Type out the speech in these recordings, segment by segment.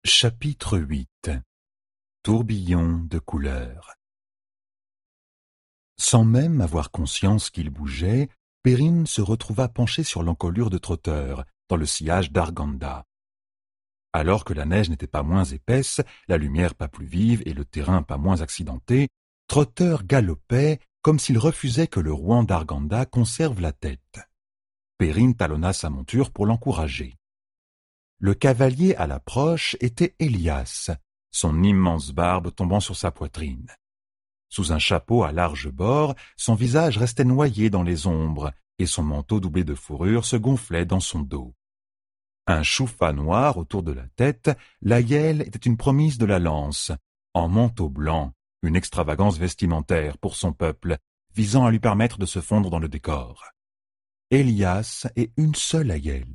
Chapitre 8. Tourbillon de couleurs. Sans même avoir conscience qu'il bougeait, Perrine se retrouva penchée sur l'encolure de Trotter, dans le sillage d'Arganda. Alors que la neige n'était pas moins épaisse, la lumière pas plus vive et le terrain pas moins accidenté, Trotter galopait comme s'il refusait que le roi d'Arganda conserve la tête. Perrine talonna sa monture pour l'encourager. Le cavalier à l'approche était Elias, son immense barbe tombant sur sa poitrine. Sous un chapeau à large bord, son visage restait noyé dans les ombres, et son manteau doublé de fourrure se gonflait dans son dos. Un choufa noir autour de la tête, l'aïeul était une promise de la lance, en manteau blanc, une extravagance vestimentaire pour son peuple, visant à lui permettre de se fondre dans le décor. Elias est une seule aïeul.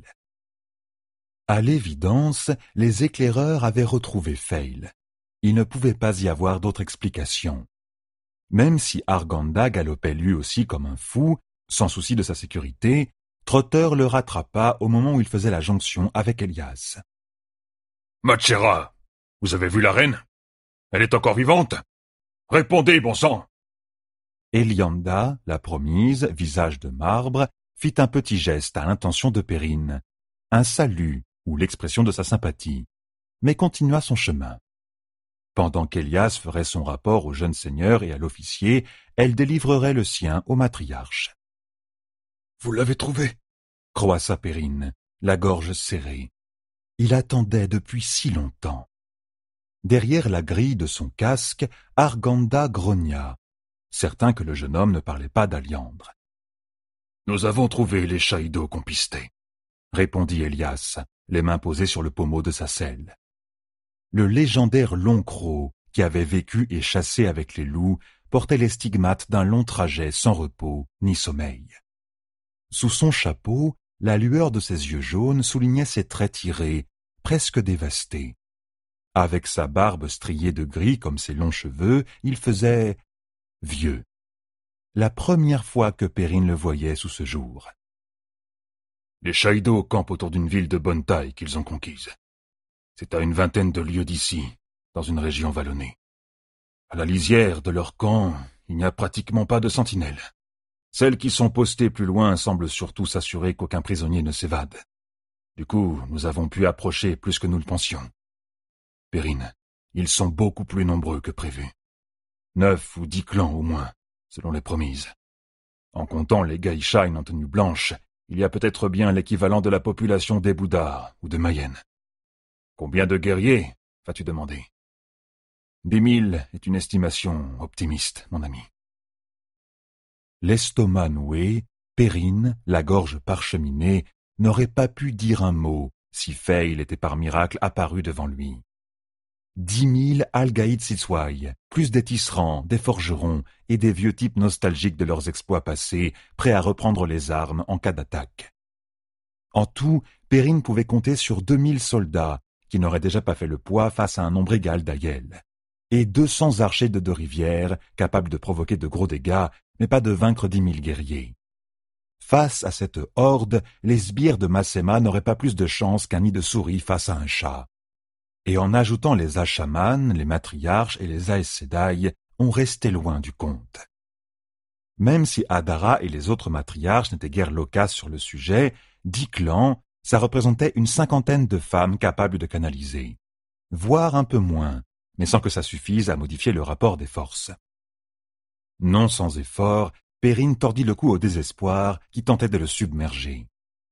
À l'évidence, les éclaireurs avaient retrouvé Fail. Il ne pouvait pas y avoir d'autre explication. Même si Arganda galopait lui aussi comme un fou, sans souci de sa sécurité, Trotter le rattrapa au moment où il faisait la jonction avec Elias. « Matchera, vous avez vu la reine? Elle est encore vivante? Répondez, bon sang !» Elianda, la promise, visage de marbre, fit un petit geste à l'intention de Perrine, un salut ou l'expression de sa sympathie, mais continua son chemin. Pendant qu'Elias ferait son rapport au jeune seigneur et à l'officier, elle délivrerait le sien au matriarche. « Vous l'avez trouvé » croassa Perrine, la gorge serrée. Il attendait depuis si longtemps. Derrière la grille de son casque, Arganda grogna, certain que le jeune homme ne parlait pas d'Aliandre. « Nous avons trouvé les Shaïdo qu'on pistait, » répondit Elias, les mains posées sur le pommeau de sa selle. Le légendaire Long-Croc, qui avait vécu et chassé avec les loups, portait les stigmates d'un long trajet sans repos ni sommeil. Sous son chapeau, la lueur de ses yeux jaunes soulignait ses traits tirés, presque dévastés. Avec sa barbe striée de gris comme ses longs cheveux, il faisait vieux. La première fois que Perrine le voyait sous ce jour. Les Shaïdo campent autour d'une ville de bonne taille qu'ils ont conquise. C'est à une vingtaine de lieues d'ici, dans une région vallonnée. À la lisière de leur camp, il n'y a pratiquement pas de sentinelles. Celles qui sont postées plus loin semblent surtout s'assurer qu'aucun prisonnier ne s'évade. Du coup, nous avons pu approcher plus que nous le pensions. Perrine, ils sont beaucoup plus nombreux que prévu. 9 ou 10 clans au moins, selon les promises. En comptant les Gaïchaïn en tenue blanche, il y a peut-être bien l'équivalent de la population des Bouddhas ou de Mayenne. Combien de guerriers, vas-tu demander? 10 000 est une estimation optimiste, mon ami. L'estomac noué, Perrine, la gorge parcheminée, n'aurait pas pu dire un mot si Fail était par miracle apparu devant lui. 10 000 Algaïd Sitswai, plus des tisserands, des forgerons et des vieux types nostalgiques de leurs exploits passés, prêts à reprendre les armes en cas d'attaque. En tout, Perrine pouvait compter sur 2000 soldats, qui n'auraient déjà pas fait le poids face à un nombre égal d'Aïel, et 200 archers de Deux-Rivières, capables de provoquer de gros dégâts, mais pas de vaincre 10 000 guerriers. Face à cette horde, les sbires de Masséma n'auraient pas plus de chance qu'un nid de souris face à un chat. Et en ajoutant les Achaman, les matriarches et les Aes Sedai, on restait loin du compte. Même si Hadara et les autres matriarches n'étaient guère loquaces sur le sujet, 10 clans, ça représentait une 50aine de femmes capables de canaliser. Voire un peu moins, mais sans que ça suffise à modifier le rapport des forces. Non sans effort, Perrine tordit le cou au désespoir qui tentait de le submerger.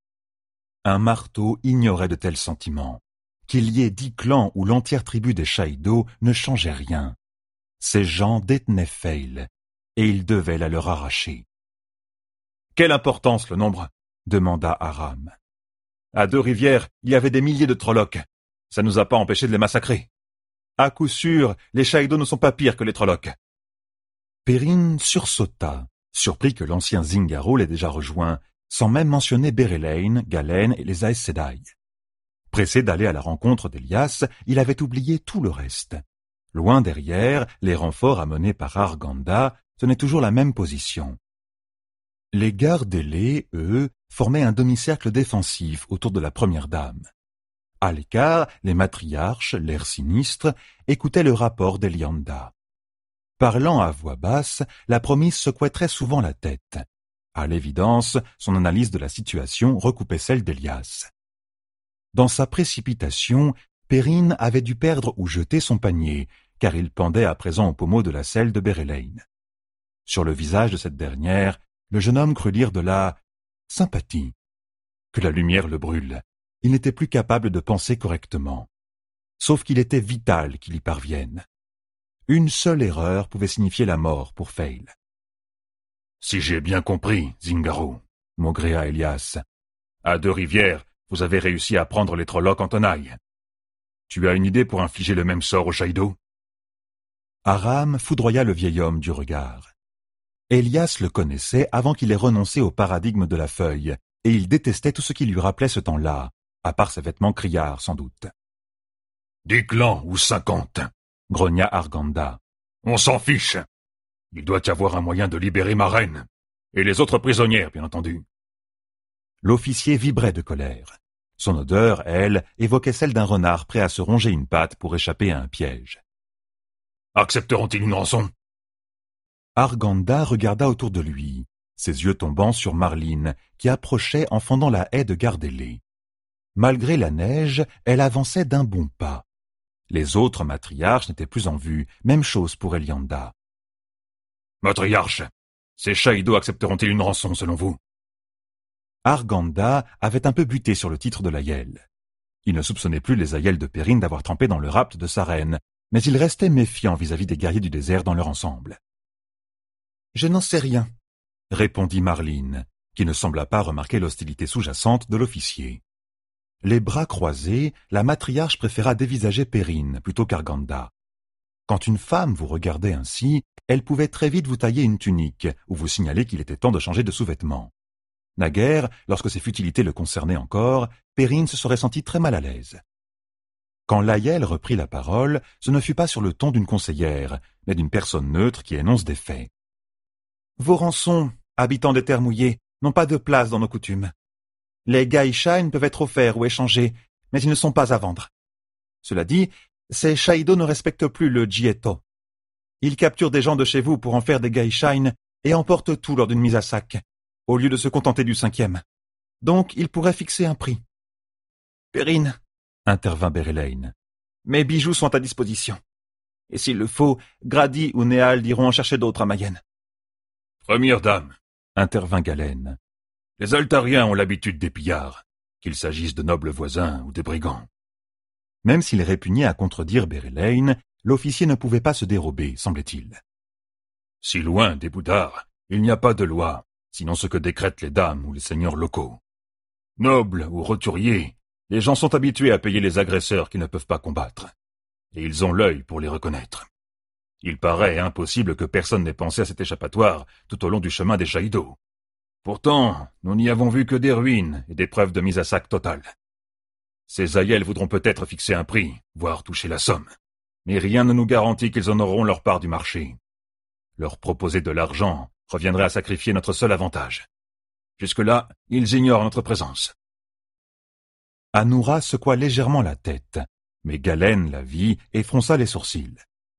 Un marteau ignorait de tels sentiments. Qu'il y ait 10 clans ou l'entière tribu des Shaïdo ne changeait rien. Ces gens détenaient Fail, et ils devaient la leur arracher. « Quelle importance le nombre ?» demanda Aram. « À Deux-Rivières, il y avait des milliers de Trollocs. Ça nous a pas empêchés de les massacrer. À coup sûr, les Shaïdo ne sont pas pires que les Trollocs. » Perrine sursauta, surpris que l'ancien Zingaro l'ait déjà rejoint, sans même mentionner Berelain, Galen et les Aes Sedai. Pressé d'aller à la rencontre d'Elias, il avait oublié tout le reste. Loin derrière, les renforts amenés par Arganda tenaient toujours la même position. Les gardes ailés, eux, formaient un demi-cercle défensif autour de la première dame. À l'écart, les matriarches, l'air sinistre, écoutaient le rapport d'Elianda. Parlant à voix basse, la promise secouait très souvent la tête. À l'évidence, son analyse de la situation recoupait celle d'Elias. Dans sa précipitation, Perrine avait dû perdre ou jeter son panier, car il pendait à présent au pommeau de la selle de Bérelaine. Sur le visage de cette dernière, le jeune homme crut lire de la sympathie. Que la lumière le brûle, il n'était plus capable de penser correctement. Sauf qu'il était vital qu'il y parvienne. Une seule erreur pouvait signifier la mort pour Fail. « Si j'ai bien compris, Zingaro, » maugréa Elias, « à Deux-Rivières, vous avez réussi à prendre les Trollocs en tenaille. Tu as une idée pour infliger le même sort au Shaido ?» Aram foudroya le vieil homme du regard. Elias le connaissait avant qu'il ait renoncé au paradigme de la feuille, et il détestait tout ce qui lui rappelait ce temps-là, à part ses vêtements criards sans doute. « 10 clans ou 50, grogna Arganda. On s'en fiche. Il doit y avoir un moyen de libérer ma reine, et les autres prisonnières, bien entendu. » L'officier vibrait de colère. Son odeur, elle, évoquait celle d'un renard prêt à se ronger une patte pour échapper à un piège. « Accepteront-ils une rançon ?» Arganda regarda autour de lui, ses yeux tombant sur Marline, qui approchait en fendant la haie de Gardélé. Malgré la neige, elle avançait d'un bon pas. Les autres matriarches n'étaient plus en vue, même chose pour Elianda. « Matriarche, ces Shaido accepteront-ils une rançon, selon vous ?» Arganda avait un peu buté sur le titre de l'Aïel. Il ne soupçonnait plus les Aïels de Perrine d'avoir trempé dans le rapt de sa reine, mais il restait méfiant vis-à-vis des guerriers du désert dans leur ensemble. « Je n'en sais rien, » répondit Marline, qui ne sembla pas remarquer l'hostilité sous-jacente de l'officier. Les bras croisés, la matriarche préféra dévisager Perrine plutôt qu'Arganda. Quand une femme vous regardait ainsi, elle pouvait très vite vous tailler une tunique ou vous signaler qu'il était temps de changer de sous-vêtements. Naguère, lorsque ces futilités le concernaient encore, Perrine se serait sentie très mal à l'aise. Quand l'Aïel reprit la parole, ce ne fut pas sur le ton d'une conseillère, mais d'une personne neutre qui énonce des faits. « Vos rançons, habitants des terres mouillées, n'ont pas de place dans nos coutumes. Les gaïshain peuvent être offerts ou échangés, mais ils ne sont pas à vendre. Cela dit, ces Shaido ne respectent plus le Jieto. Ils capturent des gens de chez vous pour en faire des gaïshain et emportent tout lors d'une mise à sac, au lieu de se contenter du 5e. Donc, ils pourraient fixer un prix. »« Perrine, » intervint Bérelaine, « mes bijoux sont à disposition. Et s'il le faut, Grady ou Néal iront en chercher d'autres à Mayenne. »« Première dame, » intervint Galen. « les Altariens ont l'habitude des pillards, qu'il s'agisse de nobles voisins ou de brigands. » Même s'il répugnait à contredire Bérelaine, l'officier ne pouvait pas se dérober, semblait-il. « Si loin des boudards, il n'y a pas de loi, sinon ce que décrètent les dames ou les seigneurs locaux. Nobles ou roturiers, les gens sont habitués à payer les agresseurs qu'ils ne peuvent pas combattre, et ils ont l'œil pour les reconnaître. Il paraît impossible que personne n'ait pensé à cet échappatoire tout au long du chemin des Shaido. Pourtant, nous n'y avons vu que des ruines et des preuves de mise à sac totale. Ces aïels voudront peut-être fixer un prix, voire toucher la somme, mais rien ne nous garantit qu'ils en auront leur part du marché. Leur proposer de l'argent reviendrait à sacrifier notre seul avantage. Jusque-là, ils ignorent notre présence. » Anoura secoua légèrement la tête, mais Galen la vit et fronça les sourcils.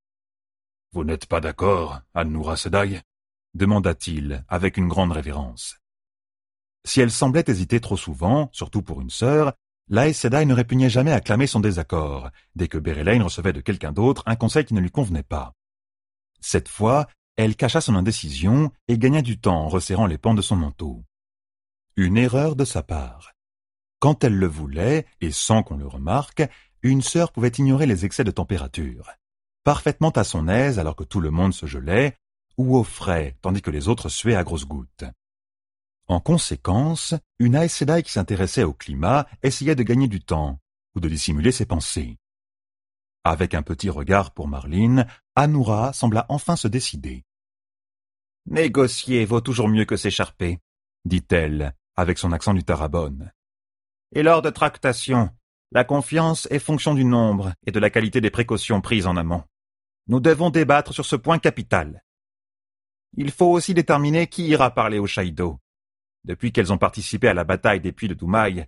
« Vous n'êtes pas d'accord, Anoura Sedai ?» demanda-t-il avec une grande révérence. Si elle semblait hésiter trop souvent, surtout pour une sœur, l'Aes Sedai ne répugnait jamais à clamer son désaccord, dès que Bérelaine recevait de quelqu'un d'autre un conseil qui ne lui convenait pas. Cette fois, elle cacha son indécision et gagna du temps en resserrant les pans de son manteau. Une erreur de sa part. Quand elle le voulait, et sans qu'on le remarque, une sœur pouvait ignorer les excès de température. Parfaitement à son aise alors que tout le monde se gelait, ou au frais tandis que les autres suaient à grosses gouttes. En conséquence, une Aes Sedai qui s'intéressait au climat essayait de gagner du temps, ou de dissimuler ses pensées. Avec un petit regard pour Marline, Anoura sembla enfin se décider. « Négocier vaut toujours mieux que s'écharper, » dit-elle, avec son accent du Tarabonne. « Et lors de tractations, la confiance est fonction du nombre et de la qualité des précautions prises en amont. Nous devons débattre sur ce point capital. Il faut aussi déterminer qui ira parler aux Shaido. Depuis qu'elles ont participé à la bataille des puits de Doumaï,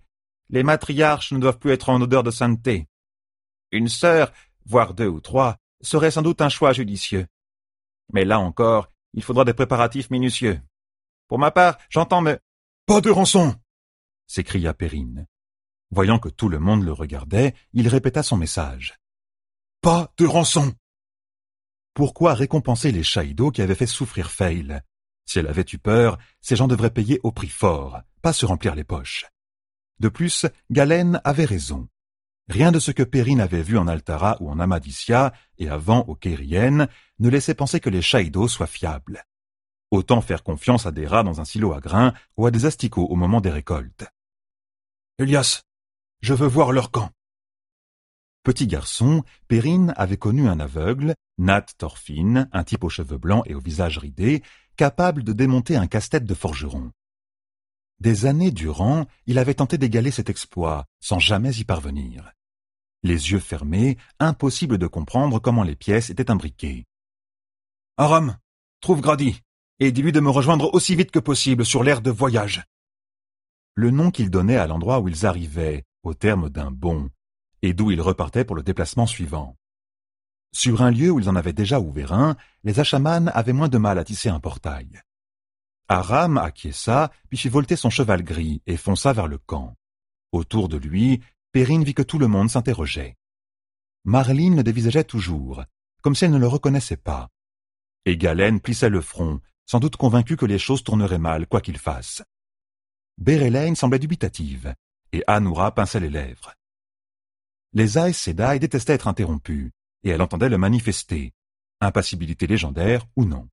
les matriarches ne doivent plus être en odeur de sainteté. Une sœur, voire 2 ou 3, serait sans doute un choix judicieux. Mais là encore, il faudra des préparatifs minutieux. Pour ma part, j'entends me... « Pas de rançon !» s'écria Perrine. Voyant que tout le monde le regardait, il répéta son message. « Pas de rançon !» Pourquoi récompenser les Shaïdo qui avaient fait souffrir Fail? Si elle avait eu peur, ces gens devraient payer au prix fort, pas se remplir les poches. De plus, Galen avait raison. Rien de ce que Perrine avait vu en Altara ou en Amadissia, et avant au Kérien, ne laissait penser que les Shaïdo soient fiables. Autant faire confiance à des rats dans un silo à grains ou à des asticots au moment des récoltes. « Elias, je veux voir leur camp. » Petit garçon, Perrine avait connu un aveugle, Nat Thorfinn, un type aux cheveux blancs et au visage ridé, capable de démonter un casse-tête de forgeron. Des années durant, il avait tenté d'égaler cet exploit, sans jamais y parvenir. Les yeux fermés, impossible de comprendre comment les pièces étaient imbriquées. « Aram, trouve Grady, et dis-lui de me rejoindre aussi vite que possible sur l'aire de voyage. » Le nom qu'il donnait à l'endroit où ils arrivaient, au terme d'un bond, et d'où ils repartaient pour le déplacement suivant. Sur un lieu où ils en avaient déjà ouvert un, les Ashamanes avaient moins de mal à tisser un portail. Aram acquiesça, puis fit volter son cheval gris et fonça vers le camp. Autour de lui, Perrine vit que tout le monde s'interrogeait. Marline le dévisageait toujours, comme si elle ne le reconnaissait pas. Et Galen plissait le front, sans doute convaincu que les choses tourneraient mal, quoi qu'il fasse. Bérelaine semblait dubitative, et Anoura pinçait les lèvres. Les Aes Sedai détestaient être interrompus, et elle entendait le manifester, impassibilité légendaire ou non.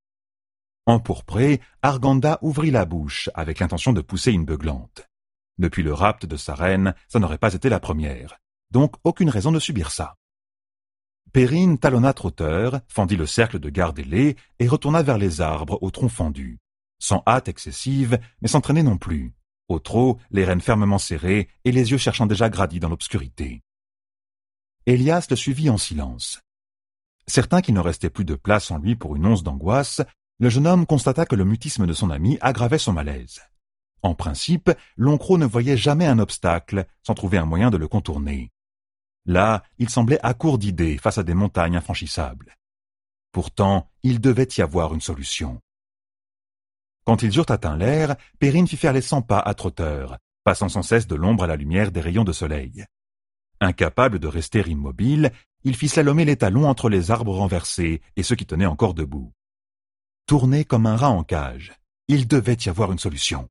Empourprée, Arganda ouvrit la bouche avec l'intention de pousser une beuglante. Depuis le rapt de sa reine, ça n'aurait pas été la première, donc aucune raison de subir ça. Perrine talonna Trotteur, fendit le cercle de garde ailée et retourna vers les arbres au tronc fendu, sans hâte excessive, mais sans traîner non plus, au trot, les rênes fermement serrées et les yeux cherchant déjà Grady dans l'obscurité. Elias le suivit en silence. Certain qu'il ne restait plus de place en lui pour une once d'angoisse, le jeune homme constata que le mutisme de son ami aggravait son malaise. En principe, l'Oncro ne voyait jamais un obstacle sans trouver un moyen de le contourner. Là, il semblait à court d'idées face à des montagnes infranchissables. Pourtant, il devait y avoir une solution. Quand ils eurent atteint l'air, Perrine fit faire les 100 pas à Trotteur, passant sans cesse de l'ombre à la lumière des rayons de soleil. Incapable de rester immobile, il fit slalomer les talons entre les arbres renversés et ceux qui tenaient encore debout. Tourné comme un rat en cage, il devait y avoir une solution.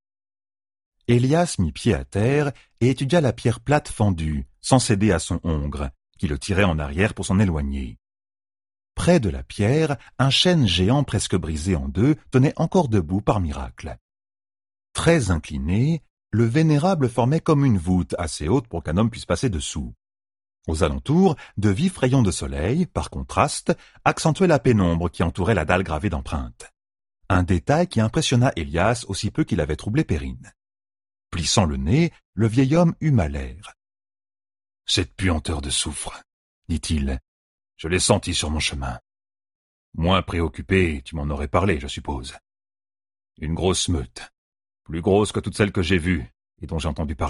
Elias mit pied à terre et étudia la pierre plate fendue, sans céder à son hongre, qui le tirait en arrière pour s'en éloigner. Près de la pierre, un chêne géant presque brisé en deux tenait encore debout par miracle. Très incliné, le vénérable formait comme une voûte assez haute pour qu'un homme puisse passer dessous. Aux alentours, de vifs rayons de soleil, par contraste, accentuaient la pénombre qui entourait la dalle gravée d'empreintes. Un détail qui impressionna Elias aussi peu qu'il avait troublé Perrine. Plissant le nez, le vieil homme huma l'air. « Cette puanteur de soufre, dit-il, je l'ai sentie sur mon chemin. Moins préoccupé, tu m'en aurais parlé, je suppose. Une grosse meute, plus grosse que toutes celles que j'ai vues et dont j'ai entendu parler. »«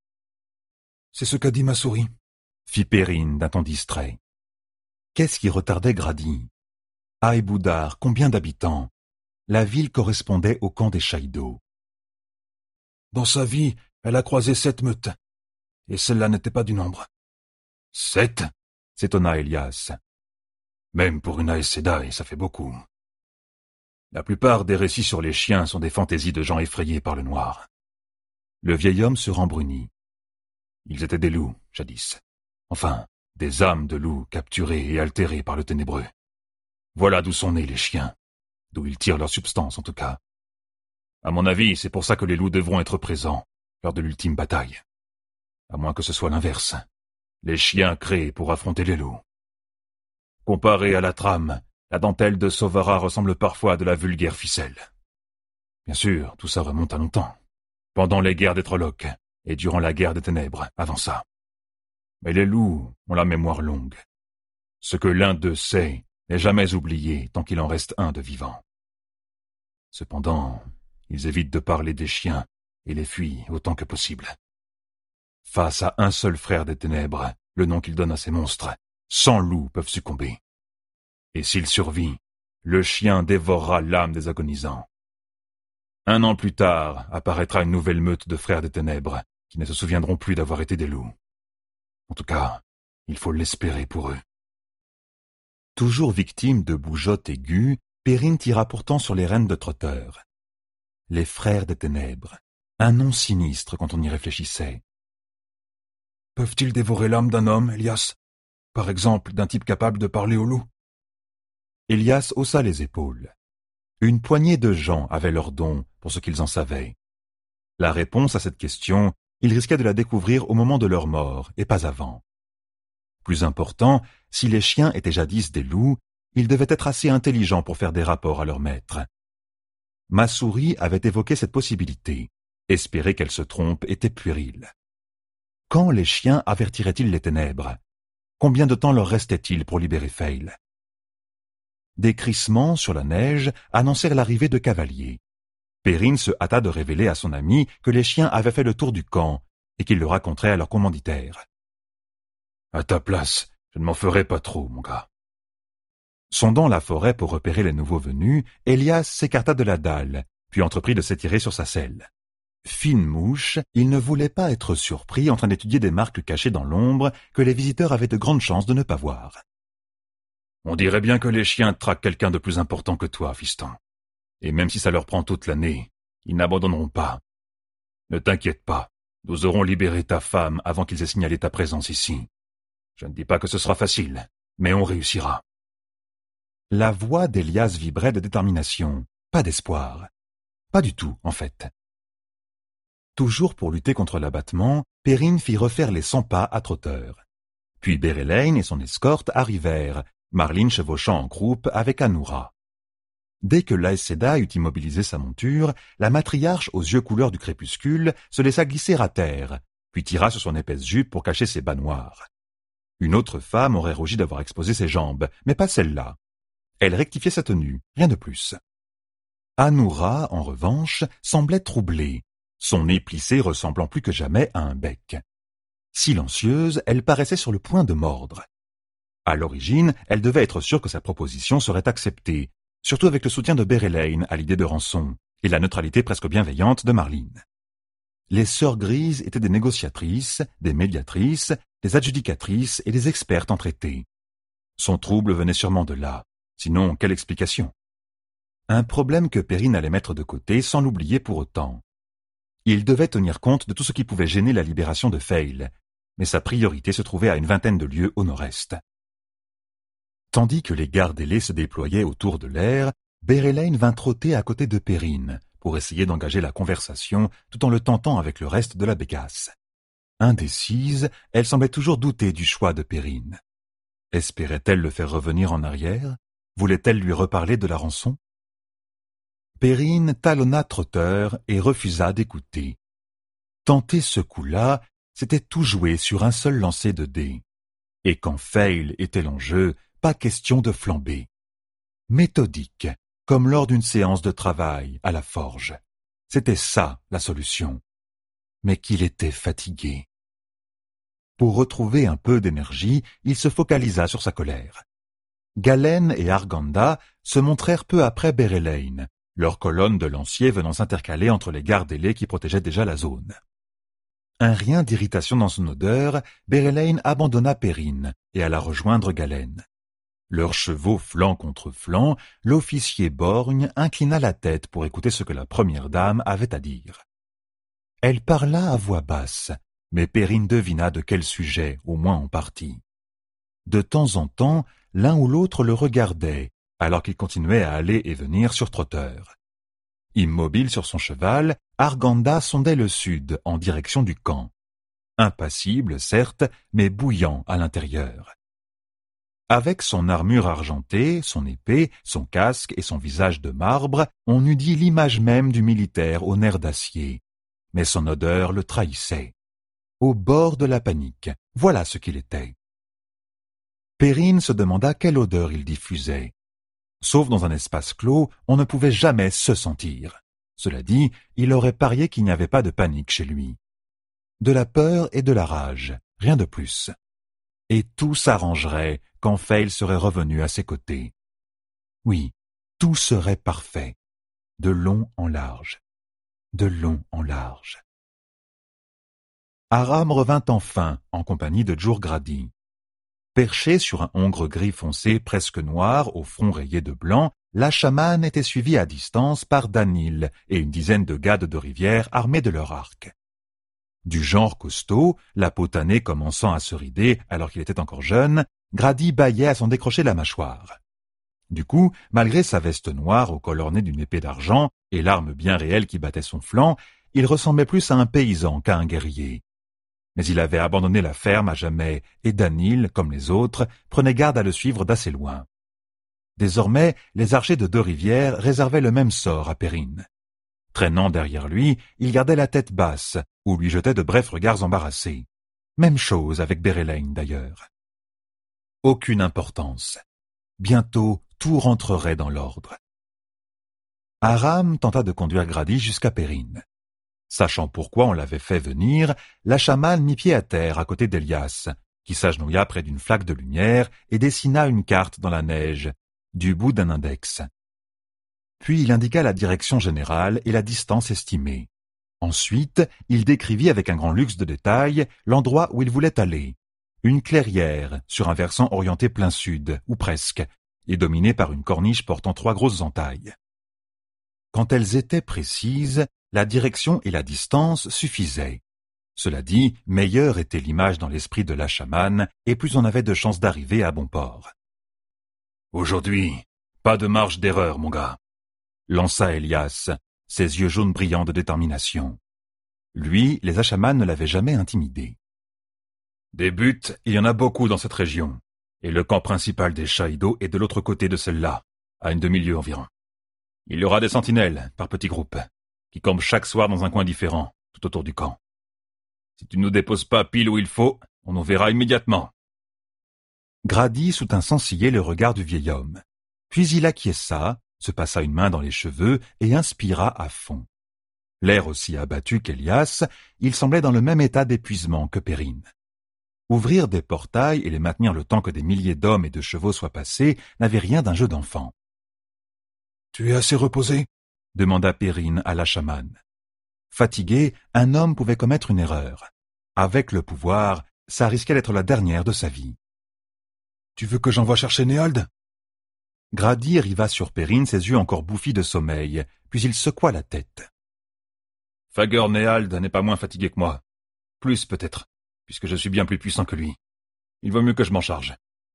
C'est ce qu'a dit ma souris, » fit Perrine d'un ton distrait. Qu'est-ce qui retardait Grady? Aïboudar, combien d'habitants? La ville correspondait au camp des Shaïdo. Dans sa vie, elle a croisé 7 meutes, et celle-là n'était pas du nombre. 7? S'étonna Elias. Même pour une Aes Sedai, ça fait beaucoup. La plupart des récits sur les chiens sont des fantaisies de gens effrayés par le noir. Le vieil homme se rembrunit. Ils étaient des loups, jadis. Enfin, des âmes de loups capturées et altérées par le ténébreux. Voilà d'où sont nés les chiens, d'où ils tirent leur substance en tout cas. À mon avis, c'est pour ça que les loups devront être présents lors de l'ultime bataille. À moins que ce soit l'inverse. Les chiens créés pour affronter les loups. Comparé à la trame, la dentelle de Sovara ressemble parfois à de la vulgaire ficelle. Bien sûr, tout ça remonte à longtemps. Pendant les guerres des Trollocs et durant la guerre des Ténèbres, avant ça. Mais les loups ont la mémoire longue. Ce que l'un d'eux sait n'est jamais oublié tant qu'il en reste un de vivant. Cependant, ils évitent de parler des chiens et les fuient autant que possible. Face à un seul frère des ténèbres, le nom qu'il donne à ces monstres, 100 loups peuvent succomber. Et s'il survit, le chien dévorera l'âme des agonisants. 1 an plus tard, apparaîtra une nouvelle meute de frères des ténèbres, qui ne se souviendront plus d'avoir été des loups. En tout cas, il faut l'espérer pour eux. Toujours victime de bougeottes aiguës, Perrine tira pourtant sur les rênes de Trotter. Les frères des ténèbres, un nom sinistre quand on y réfléchissait. Peuvent-ils dévorer l'âme d'un homme, Elias? Par exemple, d'un type capable de parler aux loups? Elias haussa les épaules. Une poignée de gens avaient leur don, pour ce qu'ils en savaient. La réponse à cette question, ils risquaient de la découvrir au moment de leur mort, et pas avant. Plus important, si les chiens étaient jadis des loups, ils devaient être assez intelligents pour faire des rapports à leur maître. Massouri avait évoqué cette possibilité. Espérer qu'elle se trompe était puéril. Quand les chiens avertiraient-ils les ténèbres? Combien de temps leur restait-il pour libérer Fail? Des crissements sur la neige annoncèrent l'arrivée de cavaliers. Perrine se hâta de révéler à son ami que les chiens avaient fait le tour du camp et qu'ils le raconteraient à leur commanditaire. « À ta place, je ne m'en ferai pas trop, mon gars. » Sondant la forêt pour repérer les nouveaux venus, Elias s'écarta de la dalle, puis entreprit de s'étirer sur sa selle. Fine mouche, il ne voulait pas être surpris en train d'étudier des marques cachées dans l'ombre que les visiteurs avaient de grandes chances de ne pas voir. « On dirait bien que les chiens traquent quelqu'un de plus important que toi, fiston. Et même si ça leur prend toute l'année, ils n'abandonneront pas. Ne t'inquiète pas, nous aurons libéré ta femme avant qu'ils aient signalé ta présence ici. Je ne dis pas que ce sera facile, mais on réussira. » La voix d'Elias vibrait de détermination, pas d'espoir. Pas du tout, en fait. Toujours pour lutter contre l'abattement, Perrine fit refaire les 100 pas à Trotter. Puis Bérelaine et son escorte arrivèrent, Marline chevauchant en croupe avec Anoura. Dès que l'Aes Sedai eut immobilisé sa monture, la matriarche aux yeux couleur du crépuscule se laissa glisser à terre, puis tira sur son épaisse jupe pour cacher ses bas noirs. Une autre femme aurait rougi d'avoir exposé ses jambes, mais pas celle-là. Elle rectifiait sa tenue, rien de plus. Anoura, en revanche, semblait troublée, son nez plissé ressemblant plus que jamais à un bec. Silencieuse, elle paraissait sur le point de mordre. À l'origine, elle devait être sûre que sa proposition serait acceptée, surtout avec le soutien de Bérelaine à l'idée de rançon, et la neutralité presque bienveillante de Marline. Les sœurs grises étaient des négociatrices, des médiatrices, des adjudicatrices et des expertes en traité. Son trouble venait sûrement de là. Sinon, quelle explication? Un problème que Perrine allait mettre de côté sans l'oublier pour autant. Il devait tenir compte de tout ce qui pouvait gêner la libération de Fail, mais sa priorité se trouvait à une 20aine de lieues au nord-est. Tandis que les gardes ailés se déployaient autour de l'air, Bérelaine vint trotter à côté de Perrine pour essayer d'engager la conversation tout en le tentant avec le reste de la bécasse. Indécise, elle semblait toujours douter du choix de Perrine. Espérait-elle le faire revenir en arrière? Voulait-elle lui reparler de la rançon? Perrine talonna Trotter et refusa d'écouter. Tenter ce coup-là, c'était tout jouer sur un seul lancer de dés. Et quand Fail était l'enjeu, pas question de flamber. Méthodique, comme lors d'une séance de travail à la forge. C'était ça la solution. Mais qu'il était fatigué. Pour retrouver un peu d'énergie, il se focalisa sur sa colère. Galen et Arganda se montrèrent peu après Bérelaine, leurs colonnes de lanciers venant s'intercaler entre les gardes ailés qui protégeaient déjà la zone. Un rien d'irritation dans son odeur, Bérelaine abandonna Perrine et alla rejoindre Galen. Leurs chevaux flanc contre flanc, l'officier borgne inclina la tête pour écouter ce que la première dame avait à dire. Elle parla à voix basse, mais Perrine devina de quel sujet, au moins en partie. De temps en temps, l'un ou l'autre le regardait, alors qu'il continuait à aller et venir sur Trotter. Immobile sur son cheval, Arganda sondait le sud en direction du camp. Impassible, certes, mais bouillant à l'intérieur. Avec son armure argentée, son épée, son casque et son visage de marbre, on eût dit l'image même du militaire aux nerfs d'acier. Mais son odeur le trahissait. Au bord de la panique, voilà ce qu'il était. Perrine se demanda quelle odeur il diffusait. Sauf dans un espace clos, on ne pouvait jamais se sentir. Cela dit, il aurait parié qu'il n'y avait pas de panique chez lui. de la peur et de la rage, rien de plus. Et tout s'arrangerait quand Fail serait revenu à ses côtés. Oui, tout serait parfait, de long en large, de long en large. Aram revint enfin en compagnie de Djurgradi. Perché sur un hongre gris foncé presque noir au front rayé de blanc, la chamane était suivie à distance par Danil et une dizaine de gades de rivière armés de leurs arcs. Du genre costaud, la peau tannée commençant à se rider alors qu'il était encore jeune, Grady bâillait à s'en décrocher la mâchoire. Du coup, malgré sa veste noire au col orné d'une épée d'argent et l'arme bien réelle qui battait son flanc, il ressemblait plus à un paysan qu'à un guerrier. Mais il avait abandonné la ferme à jamais, et Danil, comme les autres, prenait garde à le suivre d'assez loin. Désormais, les archers de Deux-Rivières réservaient le même sort à Perrine. Traînant derrière lui, il gardait la tête basse, ou lui jetait de brefs regards embarrassés. Même chose avec Berelaine d'ailleurs. Aucune importance. Bientôt, tout rentrerait dans l'ordre. Aram tenta de conduire Grady jusqu'à Perrine. Sachant pourquoi on l'avait fait venir, la chamane mit pied à terre à côté d'Elias, qui s'agenouilla près d'une flaque de lumière et dessina une carte dans la neige, du bout d'un index. Puis il indiqua la direction générale et la distance estimée. Ensuite, il décrivit avec un grand luxe de détails l'endroit où il voulait aller. Une clairière sur un versant orienté plein sud, ou presque, et dominée par une corniche portant 3 grosses entailles. Quand elles étaient précises, la direction et la distance suffisaient. Cela dit, meilleure était l'image dans l'esprit de la chamane, et plus on avait de chances d'arriver à bon port. « Aujourd'hui, pas de marge d'erreur, mon gars !» lança Elias, ses yeux jaunes brillants de détermination. Lui, les Ashamanes ne l'avaient jamais intimidé. Des buts, il y en a beaucoup dans cette région, et le camp principal des Shaido est de l'autre côté de celle-là, à une demi-lieue environ. Il y aura des sentinelles, par petits groupes, qui campent chaque soir dans un coin différent, tout autour du camp. Si tu ne nous déposes pas pile où il faut, on nous verra immédiatement. Grady soutint sans ciller le regard du vieil homme. Puis il acquiesça, se passa une main dans les cheveux et inspira à fond. L'air aussi abattu qu'Elias, il semblait dans le même état d'épuisement que Perrine. Ouvrir des portails et les maintenir le temps que des milliers d'hommes et de chevaux soient passés n'avait rien d'un jeu d'enfant. « Tu es assez reposé ?» demanda Perrine à la chamane. Fatigué, un homme pouvait commettre une erreur. Avec le pouvoir, ça risquait d'être la dernière de sa vie. « Tu veux que j'envoie chercher Néald ?» Grady riva sur Perrine, ses yeux encore bouffis de sommeil, puis il secoua la tête. « Fager Néald n'est pas moins fatigué que moi. Plus peut-être, puisque je suis bien plus puissant que lui. Il vaut mieux que je m'en charge. »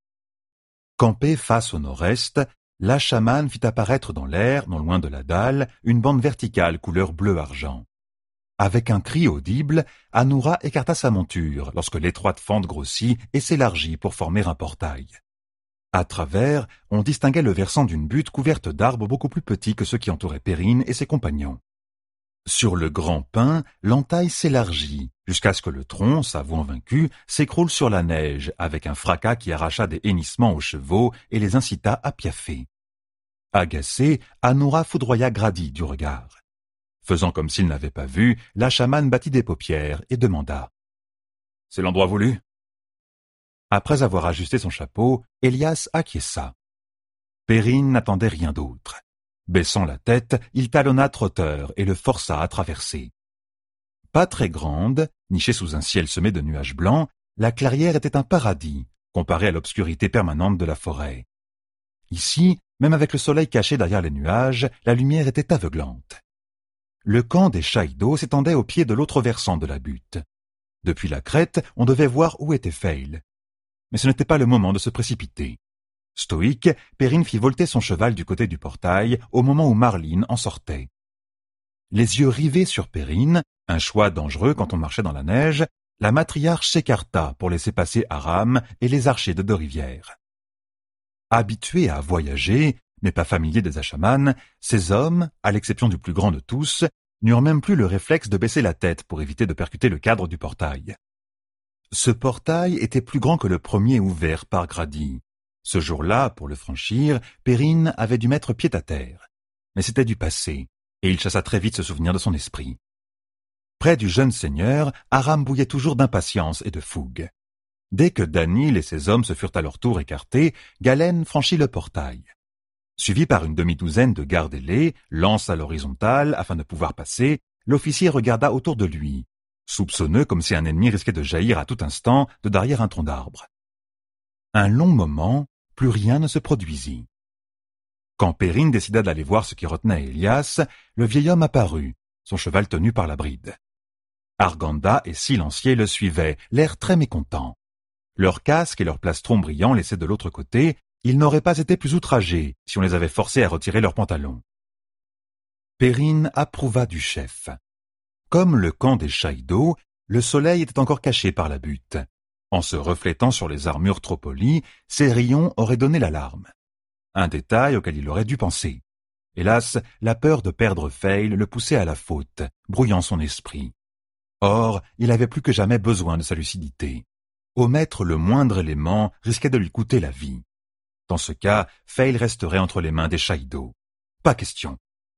Campé face au nord-est, la chamane fit apparaître dans l'air, non loin de la dalle, une bande verticale couleur bleu-argent. Avec un cri audible, Anoura écarta sa monture lorsque l'étroite fente grossit et s'élargit pour former un portail. À travers, on distinguait le versant d'une butte couverte d'arbres beaucoup plus petits que ceux qui entouraient Perrine et ses compagnons. Sur le grand pin, l'entaille s'élargit, jusqu'à ce que le tronc, s'avouant vaincu, s'écroule sur la neige, avec un fracas qui arracha des hennissements aux chevaux et les incita à piaffer. Agacé, Anoura foudroya Grady du regard. Faisant comme s'il n'avait pas vu, la chamane battit des paupières et demanda « C'est l'endroit voulu ?» Après avoir ajusté son chapeau, Elias acquiesça. Perrine n'attendait rien d'autre. Baissant la tête, il talonna Trotteur et le força à traverser. Pas très grande, nichée sous un ciel semé de nuages blancs, la clairière était un paradis, comparée à l'obscurité permanente de la forêt. Ici, même avec le soleil caché derrière les nuages, la lumière était aveuglante. Le camp des Shaido s'étendait au pied de l'autre versant de la butte. Depuis la crête, on devait voir où était Fail. Mais ce n'était pas le moment de se précipiter. Stoïque, Perrine fit volter son cheval du côté du portail au moment où Marline en sortait. Les yeux rivés sur Perrine, un choix dangereux quand on marchait dans la neige, la matriarche s'écarta pour laisser passer Aram et les archers de Deux-Rivières. Habitués à voyager, mais pas familiers des Ashamanes, ces hommes, à l'exception du plus grand de tous, n'eurent même plus le réflexe de baisser la tête pour éviter de percuter le cadre du portail. Ce portail était plus grand que le premier ouvert par Grady. Ce jour-là, pour le franchir, Perrine avait dû mettre pied à terre. Mais c'était du passé, et il chassa très vite ce souvenir de son esprit. Près du jeune seigneur, Aram bouillait toujours d'impatience et de fougue. Dès que Danil et ses hommes se furent à leur tour écartés, Galen franchit le portail. Suivi par une demi-douzaine de gardes ailés, lance à l'horizontale afin de pouvoir passer, l'officier regarda autour de lui, soupçonneux comme si un ennemi risquait de jaillir à tout instant de derrière un tronc d'arbre. Un long moment, plus rien ne se produisit. Quand Perrine décida d'aller voir ce qui retenait Élias, le vieil homme apparut, son cheval tenu par la bride. Arganda et Silencier le suivaient, l'air très mécontent. Leurs casques et leurs plastrons brillants laissés de l'autre côté, ils n'auraient pas été plus outragés si on les avait forcés à retirer leurs pantalons. Perrine approuva du chef. Comme le camp des Chaïdo, le soleil était encore caché par la butte. En se reflétant sur les armures trop polies, ses rayons auraient donné l'alarme. Un détail auquel il aurait dû penser. Hélas, la peur de perdre Feil le poussait à la faute, brouillant son esprit. Or, il avait plus que jamais besoin de sa lucidité. Omettre le moindre élément risquait de lui coûter la vie. Dans ce cas, Feil resterait entre les mains des Chaïdo. Pas question.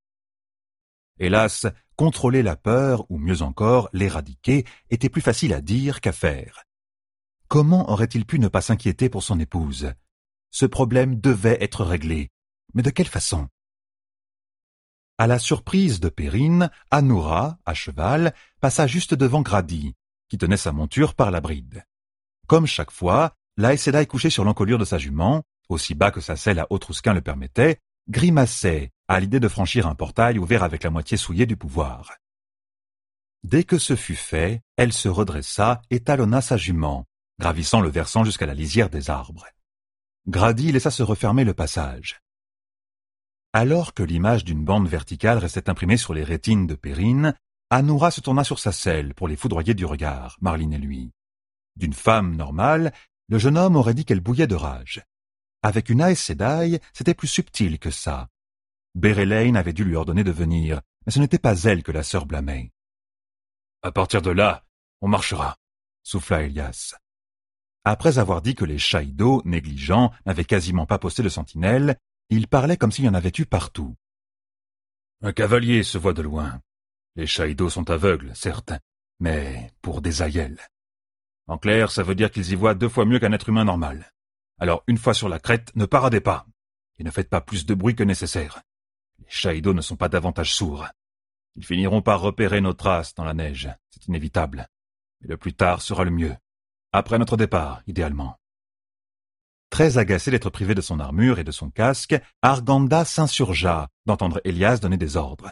Hélas, contrôler la peur, ou mieux encore, l'éradiquer, était plus facile à dire qu'à faire. Comment aurait-il pu ne pas s'inquiéter pour son épouse? Ce problème devait être réglé. Mais de quelle façon? À la surprise de Perrine, Anoura, à cheval, passa juste devant Grady, qui tenait sa monture par la bride. Comme chaque fois, l'Aes Sedai couché sur l'encolure de sa jument, aussi bas que sa selle à Autrusquin le permettait, grimaçait à l'idée de franchir un portail ouvert avec la moitié souillée du pouvoir. Dès que ce fut fait, elle se redressa et talonna sa jument, gravissant le versant jusqu'à la lisière des arbres. Grady laissa se refermer le passage. Alors que l'image d'une bande verticale restait imprimée sur les rétines de Perrine, Anoura se tourna sur sa selle pour les foudroyer du regard, Marline et lui. D'une femme normale, le jeune homme aurait dit qu'elle bouillait de rage. Avec une Aes Sedai, c'était plus subtil que ça. Berelain avait dû lui ordonner de venir, mais ce n'était pas elle que la sœur blâmait. « À partir de là, on marchera », souffla Élias. Après avoir dit que les Chaïdo, négligents, n'avaient quasiment pas posté de sentinelle, il parlait comme s'il y en avait eu partout. « Un cavalier se voit de loin. Les Chaïdo sont aveugles, certes, mais pour des aïels. En clair, ça veut dire qu'ils y voient 2 fois mieux qu'un être humain normal. Alors, une fois sur la crête, ne paradez pas, et ne faites pas plus de bruit que nécessaire. Les Chaïdo ne sont pas davantage sourds. Ils finiront par repérer nos traces dans la neige, c'est inévitable. Mais le plus tard sera le mieux. Après notre départ, idéalement. » Très agacé d'être privé de son armure et de son casque, Arganda s'insurgea d'entendre Élias donner des ordres.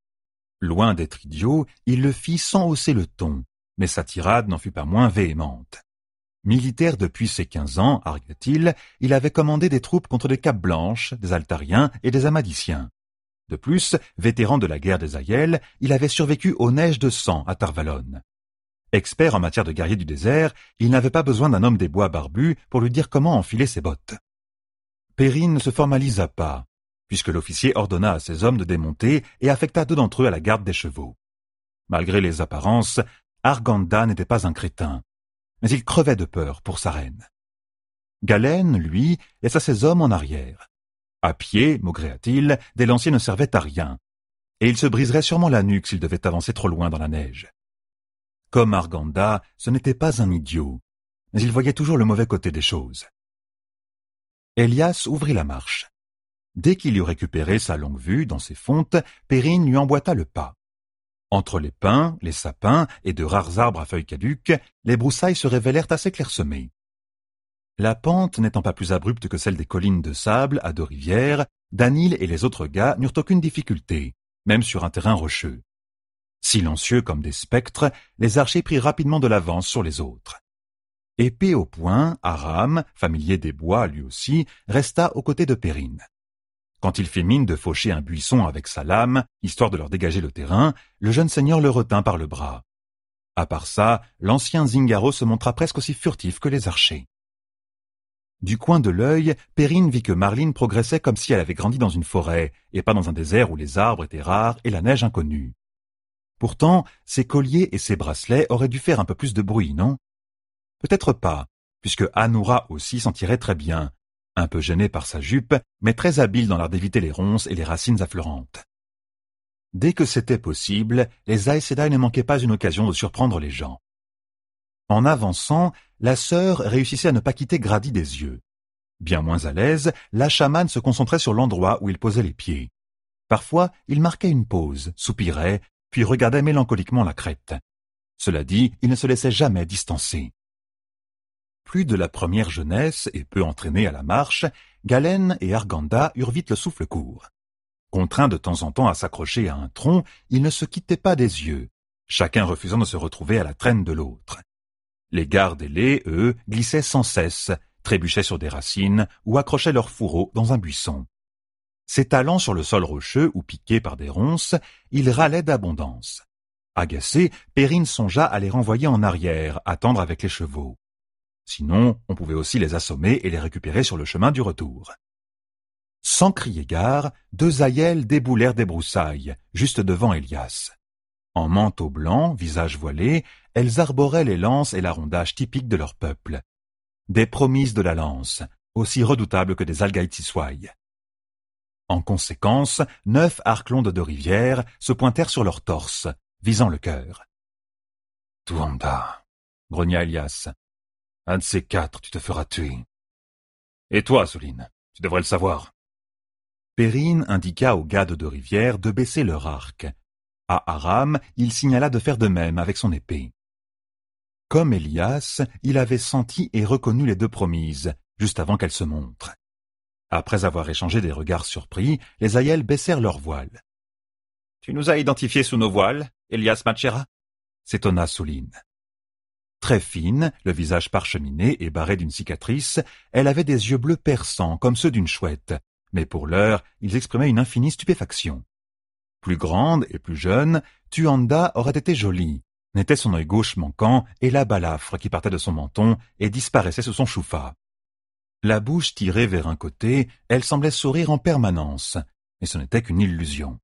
Loin d'être idiot, il le fit sans hausser le ton, mais sa tirade n'en fut pas moins véhémente. Militaire depuis ses 15 ans, arguait-il, il avait commandé des troupes contre des Capes Blanches, des Altariens et des Amadiciens. De plus, vétéran de la guerre des Aïels, il avait survécu aux neiges de sang à Tarvalon. Expert en matière de guerrier du désert, il n'avait pas besoin d'un homme des bois barbus pour lui dire comment enfiler ses bottes. Perrine ne se formalisa pas, puisque l'officier ordonna à ses hommes de démonter et affecta 2 d'entre eux à la garde des chevaux. Malgré les apparences, Arganda n'était pas un crétin, mais il crevait de peur pour sa reine. Galen, lui, laissa ses hommes en arrière. À pied, maugréa-t-il, des lanciers ne servaient à rien, et il se briserait sûrement la nuque s'il devait avancer trop loin dans la neige. Comme Arganda, ce n'était pas un idiot, mais il voyait toujours le mauvais côté des choses. Élias ouvrit la marche. Dès qu'il eut récupéré sa longue-vue dans ses fontes, Perrine lui emboîta le pas. Entre les pins, les sapins et de rares arbres à feuilles caduques, les broussailles se révélèrent assez clairsemées. La pente n'étant pas plus abrupte que celle des collines de sable à 2 rivières, Danil et les autres gars n'eurent aucune difficulté, même sur un terrain rocheux. Silencieux comme des spectres, les archers prirent rapidement de l'avance sur les autres. Épée au poing, Aram, familier des bois lui aussi, resta aux côtés de Perrine. Quand il fit mine de faucher un buisson avec sa lame, histoire de leur dégager le terrain, le jeune seigneur le retint par le bras. À part ça, l'ancien Zingaro se montra presque aussi furtif que les archers. Du coin de l'œil, Perrine vit que Marline progressait comme si elle avait grandi dans une forêt, et pas dans un désert où les arbres étaient rares et la neige inconnue. Pourtant, ses colliers et ses bracelets auraient dû faire un peu plus de bruit, non? Peut-être pas, puisque Anoura aussi s'en tirait très bien, un peu gênée par sa jupe, mais très habile dans l'art d'éviter les ronces et les racines affleurantes. Dès que c'était possible, les Aes Sedai ne manquaient pas une occasion de surprendre les gens. En avançant, la sœur réussissait à ne pas quitter Grady des yeux. Bien moins à l'aise, la chamane se concentrait sur l'endroit où il posait les pieds. Parfois, il marquait une pause, soupirait, puis regardait mélancoliquement la crête. Cela dit, il ne se laissait jamais distancer. Plus de la première jeunesse et peu entraînés à la marche, Galen et Arganda eurent vite le souffle court. Contraints de temps en temps à s'accrocher à un tronc, ils ne se quittaient pas des yeux, chacun refusant de se retrouver à la traîne de l'autre. Les gardes ailés, eux, glissaient sans cesse, trébuchaient sur des racines ou accrochaient leurs fourreaux dans un buisson. S'étalant sur le sol rocheux ou piqués par des ronces, ils râlaient d'abondance. Agacé, Perrine songea à les renvoyer en arrière, attendre avec les chevaux. Sinon, on pouvait aussi les assommer et les récupérer sur le chemin du retour. Sans crier gare, deux aïels déboulèrent des broussailles, juste devant Elias. En manteau blanc, visage voilé, elles arboraient les lances et l'arrondage typique de leur peuple. Des promises de la lance, aussi redoutables que des Algaït-Siswai. En conséquence, 9 arcs longs de 2 rivières se pointèrent sur leur torse, visant le cœur. « Tuanda, » grogna Elias. « Un de ces 4, tu te feras tuer. »« Et toi, Soline, tu devrais le savoir. » Perrine indiqua aux gars de 2 rivières de baisser leur arc. À Aram, il signala de faire de même avec son épée. Comme Elias, il avait senti et reconnu les 2 promises, juste avant qu'elles se montrent. Après avoir échangé des regards surpris, les aïels baissèrent leurs voiles. « Tu nous as identifiés sous nos voiles, Elias Matchera » s'étonna Soline. Très fine, le visage parcheminé et barré d'une cicatrice, elle avait des yeux bleus perçants comme ceux d'une chouette, mais pour l'heure, ils exprimaient une infinie stupéfaction. Plus grande et plus jeune, Tuanda aurait été jolie, n'était son œil gauche manquant et la balafre qui partait de son menton et disparaissait sous son choufa. La bouche tirée vers un côté, elle semblait sourire en permanence, mais ce n'était qu'une illusion.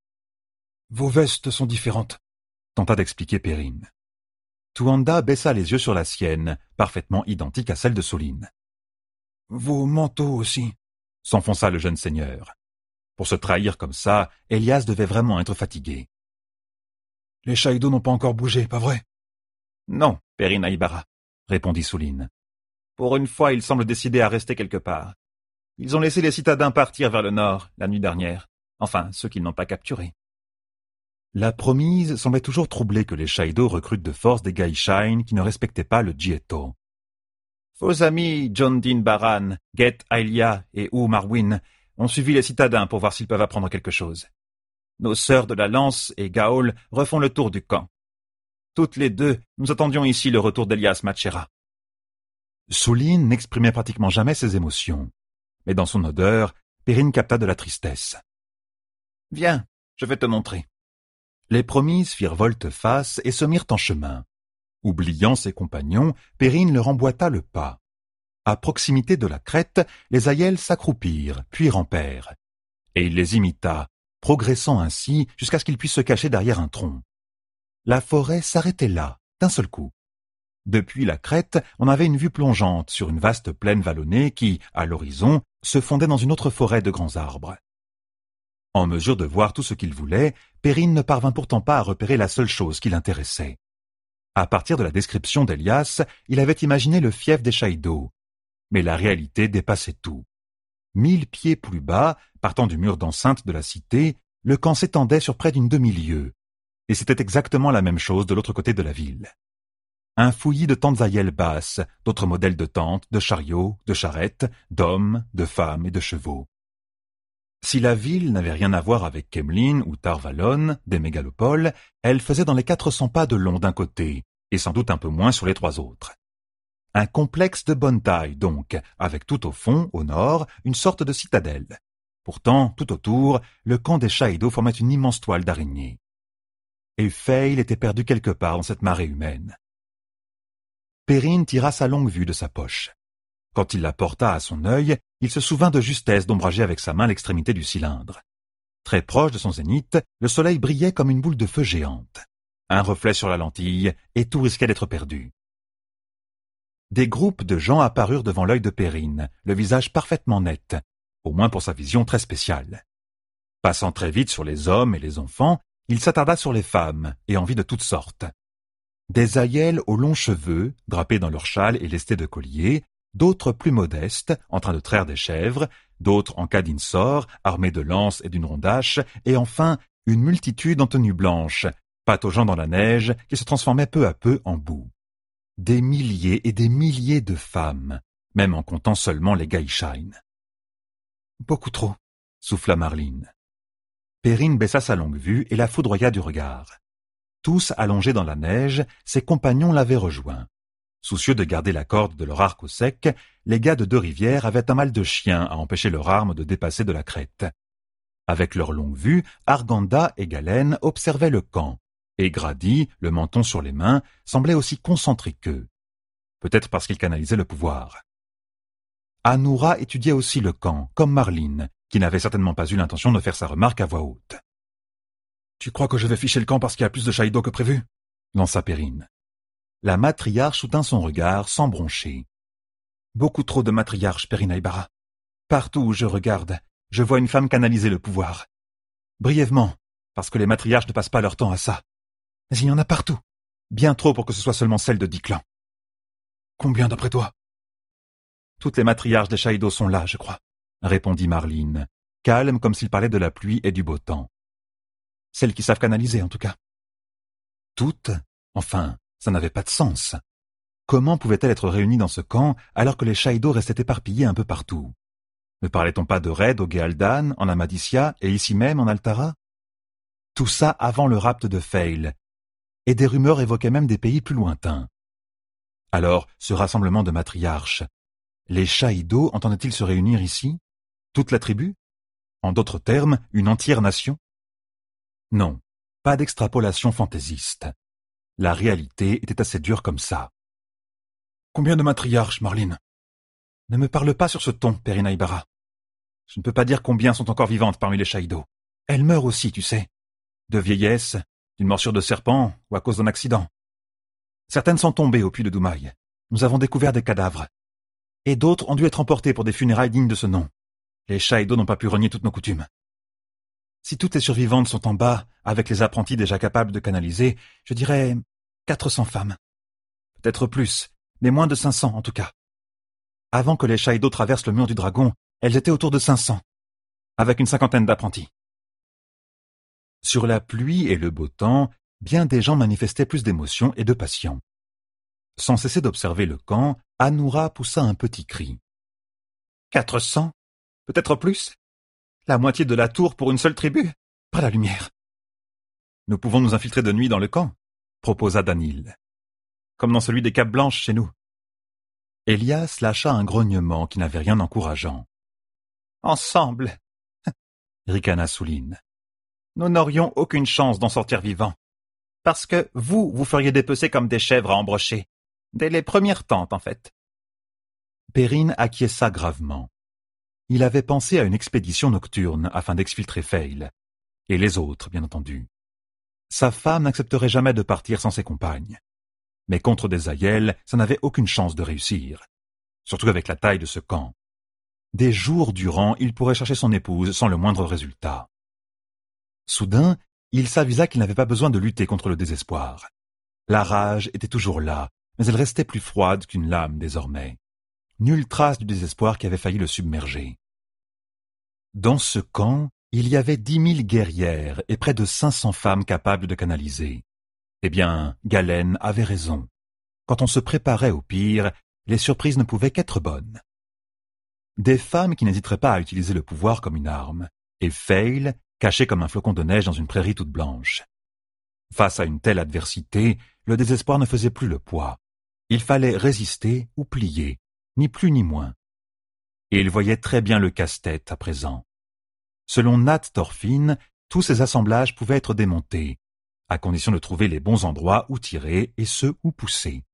« Vos vestes sont différentes, » tenta d'expliquer Perrine. Tuanda baissa les yeux sur la sienne, parfaitement identique à celle de Soline. « Vos manteaux aussi, » s'enfonça le jeune seigneur. Pour se trahir comme ça, Elias devait vraiment être fatigué. « Les Shaido n'ont pas encore bougé, pas vrai ?»« Non, Perrine Aïbara, » répondit Soline. « Pour une fois, ils semblent décidés à rester quelque part. Ils ont laissé les citadins partir vers le nord, la nuit dernière. Enfin, ceux qu'ils n'ont pas capturés. » La promise semblait toujours troublée que les Shaido recrutent de force des Gaishain qui ne respectaient pas le Jieto. Vos amis Jondin Baran, Get Ailia et Ou Marwin ont suivi les citadins pour voir s'ils peuvent apprendre quelque chose. Nos sœurs de la Lance et Gaol refont le tour du camp. Toutes les 2, nous attendions ici le retour d'Elias Matchera. Soline n'exprimait pratiquement jamais ses émotions, mais dans son odeur, Perrine capta de la tristesse. « Viens, je vais te montrer. » Les promises firent volte-face et se mirent en chemin. Oubliant ses compagnons, Perrine leur emboîta le pas. À proximité de la crête, les aïels s'accroupirent, puis rampèrent. Et il les imita, progressant ainsi jusqu'à ce qu'ils puissent se cacher derrière un tronc. La forêt s'arrêtait là, d'un seul coup. Depuis la crête, on avait une vue plongeante sur une vaste plaine vallonnée qui, à l'horizon, se fondait dans une autre forêt de grands arbres. En mesure de voir tout ce qu'il voulait, Perrine ne parvint pourtant pas à repérer la seule chose qui l'intéressait. À partir de la description d'Elias, il avait imaginé le fief des Shaido. Mais la réalité dépassait tout. 1000 pieds plus bas, partant du mur d'enceinte de la cité, le camp s'étendait sur près d'une demi-lieue. Et c'était exactement la même chose de l'autre côté de la ville. Un fouillis de tentes aïelles basses, d'autres modèles de tentes, de chariots, de charrettes, d'hommes, de femmes et de chevaux. Si la ville n'avait rien à voir avec Kemlin ou Tar-Valon, des mégalopoles, elle faisait dans les 400 pas de long d'un côté, et sans doute un peu moins sur les 3 autres. Un complexe de bonne taille, donc, avec tout au fond, au nord, une sorte de citadelle. Pourtant, tout autour, le camp des Shaido formait une immense toile d'araignée. Et Fail était perdu quelque part dans cette marée humaine. Perrine tira sa longue vue de sa poche. Quand il la porta à son œil, il se souvint de justesse d'ombrager avec sa main l'extrémité du cylindre. Très proche de son zénith, le soleil brillait comme une boule de feu géante. Un reflet sur la lentille, et tout risquait d'être perdu. Des groupes de gens apparurent devant l'œil de Perrine, le visage parfaitement net, au moins pour sa vision très spéciale. Passant très vite sur les hommes et les enfants, il s'attarda sur les femmes, et en vit de toutes sortes. Des aïels aux longs cheveux, drapés dans leurs châles et lestés de colliers, d'autres plus modestes, en train de traire des chèvres, d'autres en cadinsor, armés de lances et d'une rondache, et enfin une multitude en tenue blanche, pataugeant dans la neige qui se transformait peu à peu en boue. Des milliers et des milliers de femmes, même en comptant seulement les Gaïshain. Beaucoup trop, souffla Marline. Perrine baissa sa longue-vue et la foudroya du regard. Tous allongés dans la neige, ses compagnons l'avaient rejoint. Soucieux de garder la corde de leur arc au sec, les gars de Deux-Rivières avaient un mal de chien à empêcher leur arme de dépasser de la crête. Avec leur longue vue, Arganda et Galen observaient le camp, et Grady, le menton sur les mains, semblait aussi concentré qu'eux. Peut-être parce qu'il canalisait le pouvoir. Anoura étudiait aussi le camp, comme Marline, qui n'avait certainement pas eu l'intention de faire sa remarque à voix haute. « Tu crois que je vais ficher le camp parce qu'il y a plus de Shaido que prévu ?» lança Perrine. La matriarche soutint son regard sans broncher. « Beaucoup trop de matriarches, Perrine Aybara. Partout où je regarde, je vois une femme canaliser le pouvoir. Brièvement, parce que les matriarches ne passent pas leur temps à ça. Mais il y en a partout. Bien trop pour que ce soit seulement celle de Diklan. »« Combien d'après toi ?»« Toutes les matriarches des Shaido sont là, je crois, » répondit Marline, calme comme s'il parlait de la pluie et du beau temps. « Celles qui savent canaliser, en tout cas. »« Toutes ? Enfin, ça n'avait pas de sens. Comment pouvaient-elles être réunies dans ce camp alors que les Shaido restaient éparpillés un peu partout ? Ne parlait-on pas de raids au Géaldan, en Amadissia et ici même en Altara ? Tout ça avant le rapt de Feil, et des rumeurs évoquaient même des pays plus lointains. Alors, ce rassemblement de matriarches, les Shaido entendaient-ils se réunir ici ? Toute la tribu ? En d'autres termes, une entière nation ? Non, pas d'extrapolation fantaisiste. La réalité était assez dure comme ça. « Combien de matriarches, Marline ?»« Ne me parle pas sur ce ton, Perrine Aybara. Je ne peux pas dire combien sont encore vivantes parmi les Shaido. Elles meurent aussi, tu sais. De vieillesse, d'une morsure de serpent ou à cause d'un accident. Certaines sont tombées au puits de Doumaï. Nous avons découvert des cadavres. Et d'autres ont dû être emportées pour des funérailles dignes de ce nom. Les Shaido n'ont pas pu renier toutes nos coutumes. Si toutes les survivantes sont en bas, avec les apprentis déjà capables de canaliser, je dirais 400 femmes. Peut-être plus, mais moins de 500 en tout cas. Avant que les Shaido traversent le mur du dragon, elles étaient autour de 500, avec une cinquantaine d'apprentis. Sur la pluie et le beau temps, bien des gens manifestaient plus d'émotion et de passion. Sans cesser d'observer le camp, Anoura poussa un petit cri. 400 ? Peut-être plus ? La moitié de la tour pour une seule tribu ? Pas la lumière. Nous pouvons nous infiltrer de nuit dans le camp, proposa Danil. Comme dans celui des Capes Blanches chez nous. Elias lâcha un grognement qui n'avait rien d'encourageant. Ensemble, ricana Souline. Nous n'aurions aucune chance d'en sortir vivants. Parce que vous feriez dépecer comme des chèvres à embrocher. Dès les premières tentes, en fait. Perrine acquiesça gravement. Il avait pensé à une expédition nocturne afin d'exfiltrer Feil. Et les autres, bien entendu. Sa femme n'accepterait jamais de partir sans ses compagnes. Mais contre des aïels, ça n'avait aucune chance de réussir. Surtout avec la taille de ce camp. Des jours durant, il pourrait chercher son épouse sans le moindre résultat. Soudain, il s'avisa qu'il n'avait pas besoin de lutter contre le désespoir. La rage était toujours là, mais elle restait plus froide qu'une lame désormais. Nulle trace du désespoir qui avait failli le submerger. Dans ce camp, il y avait 10 000 guerrières et près de 500 femmes capables de canaliser. Eh bien, Galen avait raison. Quand on se préparait au pire, les surprises ne pouvaient qu'être bonnes. Des femmes qui n'hésiteraient pas à utiliser le pouvoir comme une arme, et Feil, caché comme un flocon de neige dans une prairie toute blanche. Face à une telle adversité, le désespoir ne faisait plus le poids. Il fallait résister ou plier, ni plus ni moins. Et il voyait très bien le casse-tête à présent. Selon Nat Thorfinn, tous ces assemblages pouvaient être démontés, à condition de trouver les bons endroits où tirer et ceux où pousser.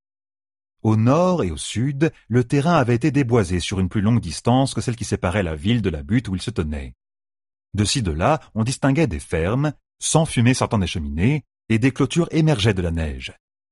Au nord et au sud, le terrain avait été déboisé sur une plus longue distance que celle qui séparait la ville de la butte où il se tenait. De ci de là, on distinguait des fermes, sans fumée sortant des cheminées, et des clôtures émergeaient de la neige.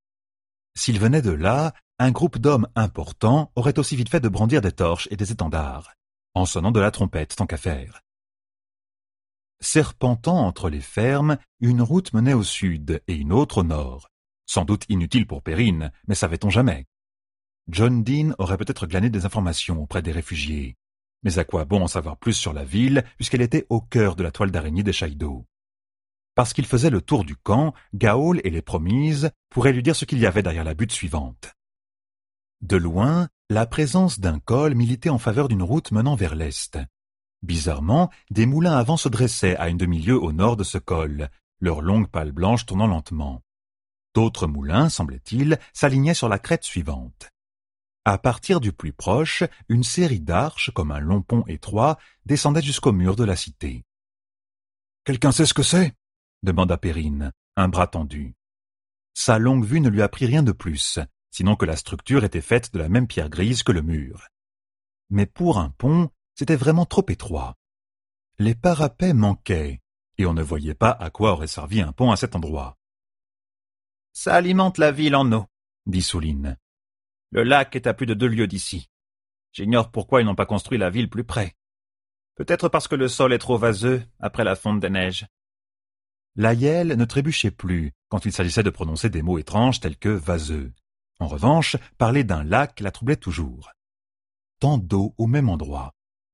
S'il venait de là, un groupe d'hommes importants aurait aussi vite fait de brandir des torches et des étendards, en sonnant de la trompette tant qu'à faire. Serpentant entre les fermes, une route menait au sud et une autre au nord. Sans doute inutile pour Perrine, mais savait-on jamais. John Dean aurait peut-être glané des informations auprès des réfugiés. Mais à quoi bon en savoir plus sur la ville, puisqu'elle était au cœur de la toile d'araignée des Shaido? Parce qu'il faisait le tour du camp, Gaol et les Promises pourraient lui dire ce qu'il y avait derrière la butte suivante. De loin, la présence d'un col militait en faveur d'une route menant vers l'est. Bizarrement, des moulins à vent se dressaient à une demi-lieue au nord de ce col, leurs longues pales blanches tournant lentement. D'autres moulins, semblait-il, s'alignaient sur la crête suivante. À partir du plus proche, une série d'arches, comme un long pont étroit, descendait jusqu'au mur de la cité. « Quelqu'un sait ce que c'est » demanda Perrine, un bras tendu. Sa longue vue ne lui apprit rien de plus, sinon que la structure était faite de la même pierre grise que le mur. Mais pour un pont, c'était vraiment trop étroit. Les parapets manquaient, et on ne voyait pas à quoi aurait servi un pont à cet endroit. « Ça alimente la ville en eau, » dit Souline. « Le lac est à plus de 2 lieues d'ici. J'ignore pourquoi ils n'ont pas construit la ville plus près. Peut-être parce que le sol est trop vaseux après la fonte des neiges. » L'aïeul ne trébuchait plus quand il s'agissait de prononcer des mots étranges tels que vaseux. En revanche, parler d'un lac la troublait toujours. Tant d'eau au même endroit.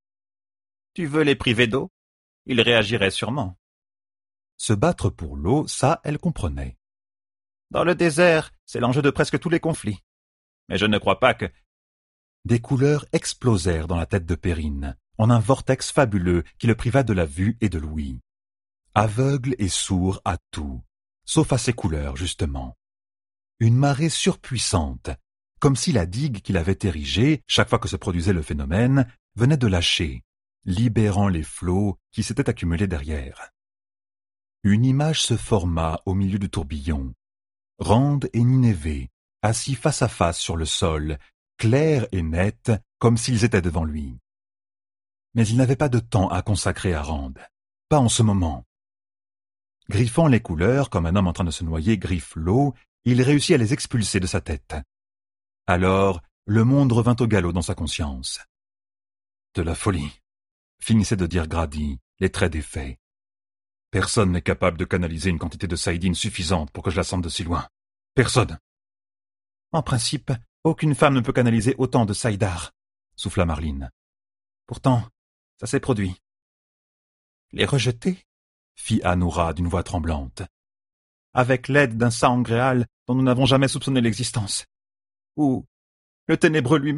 « Tu veux les priver d'eau ? Ils réagiraient sûrement. » Se battre pour l'eau, ça, elle comprenait. « Dans le désert, c'est l'enjeu de presque tous les conflits. Mais je ne crois pas que... » Des couleurs explosèrent dans la tête de Perrine, en un vortex fabuleux qui le priva de la vue et de l'ouïe. Aveugle et sourd à tout, sauf à ces couleurs, justement. Une marée surpuissante, comme si la digue qu'il avait érigée, chaque fois que se produisait le phénomène, venait de lâcher, libérant les flots qui s'étaient accumulés derrière. Une image se forma au milieu du tourbillon. Rand et Nineveh, assis face à face sur le sol, clairs et nets, comme s'ils étaient devant lui. Mais il n'avait pas de temps à consacrer à Rand, pas en ce moment. Griffant les couleurs, comme un homme en train de se noyer griffe l'eau, il réussit à les expulser de sa tête. Alors, le monde revint au galop dans sa conscience. « De la folie », finissait de dire Grady, les traits défaits. « Personne n'est capable de canaliser une quantité de saïdine suffisante pour que je la sente de si loin. Personne. »« En principe, aucune femme ne peut canaliser autant de saïdar, » souffla Marline. « Pourtant, ça s'est produit. »« Les rejeter ?» fit Anoura d'une voix tremblante. « Avec l'aide d'un Sangréal dont nous n'avons jamais soupçonné l'existence. Ou le ténébreux lui-même ?»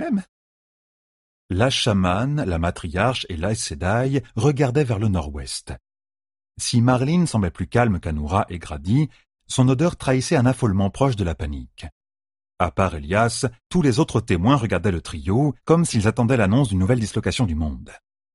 La chamane, la matriarche et l'Aes Sedai regardaient vers le nord-ouest. Si Marline semblait plus calme qu'Anoura et Grady, son odeur trahissait un affolement proche de la panique. À part Elias, tous les autres témoins regardaient le trio comme s'ils attendaient l'annonce d'une nouvelle dislocation du monde.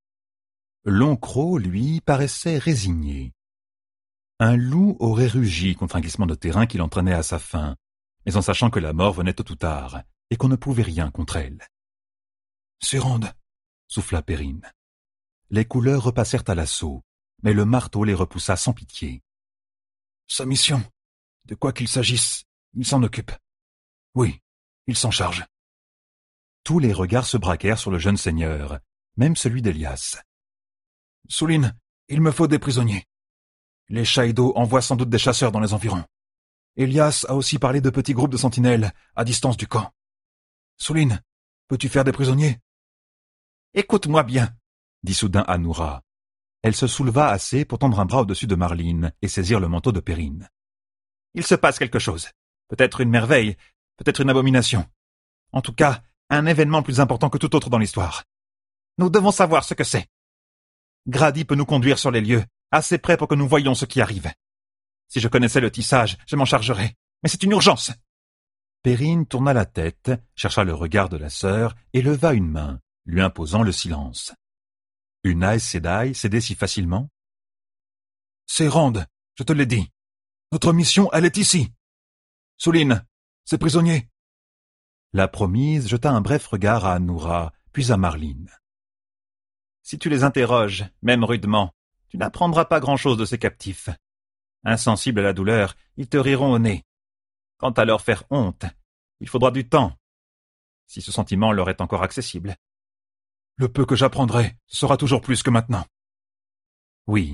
L'Oncro, lui, paraissait résigné. Un loup aurait rugi contre un glissement de terrain qui l'entraînait à sa fin, mais en sachant que la mort venait tôt ou tard, et qu'on ne pouvait rien contre elle. « C'est Rand !» souffla Perrine. Les couleurs repassèrent à l'assaut, mais le marteau les repoussa sans pitié. « Sa mission, de quoi qu'il s'agisse, il s'en occupe. Oui, il s'en charge. » Tous les regards se braquèrent sur le jeune seigneur, même celui d'Elias. « Souline, il me faut des prisonniers. Les Shaido envoient sans doute des chasseurs dans les environs. Elias a aussi parlé de petits groupes de sentinelles à distance du camp. Souline, peux-tu faire des prisonniers ? » « Écoute-moi bien, » dit soudain Anoura. Elle se souleva assez pour tendre un bras au-dessus de Marline et saisir le manteau de Perrine. « Il se passe quelque chose. Peut-être une merveille, peut-être une abomination. En tout cas, un événement plus important que tout autre dans l'histoire. Nous devons savoir ce que c'est. Grady peut nous conduire sur les lieux, assez près pour que nous voyions ce qui arrive. Si je connaissais le tissage, je m'en chargerais. Mais c'est une urgence. » Perrine tourna la tête, chercha le regard de la sœur et leva une main, lui imposant le silence. Une Aes Sedai cédait si facilement ? « C'est Rand, je te l'ai dit. Notre mission, elle est ici. Souline, ces prisonniers. » La promise jeta un bref regard à Anoura, puis à Marline. « Si tu les interroges, même rudement, tu n'apprendras pas grand-chose de ces captifs. Insensibles à la douleur, ils te riront au nez. Quant à leur faire honte, il faudra du temps, si ce sentiment leur est encore accessible. » « Le peu que j'apprendrai sera toujours plus que maintenant. » Oui,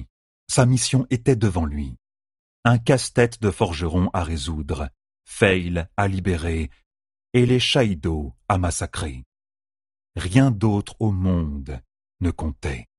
Sa mission était devant lui. Un casse-tête de forgeron à résoudre, Fail à libérer et les Shaido à massacrer. Rien d'autre au monde ne comptait.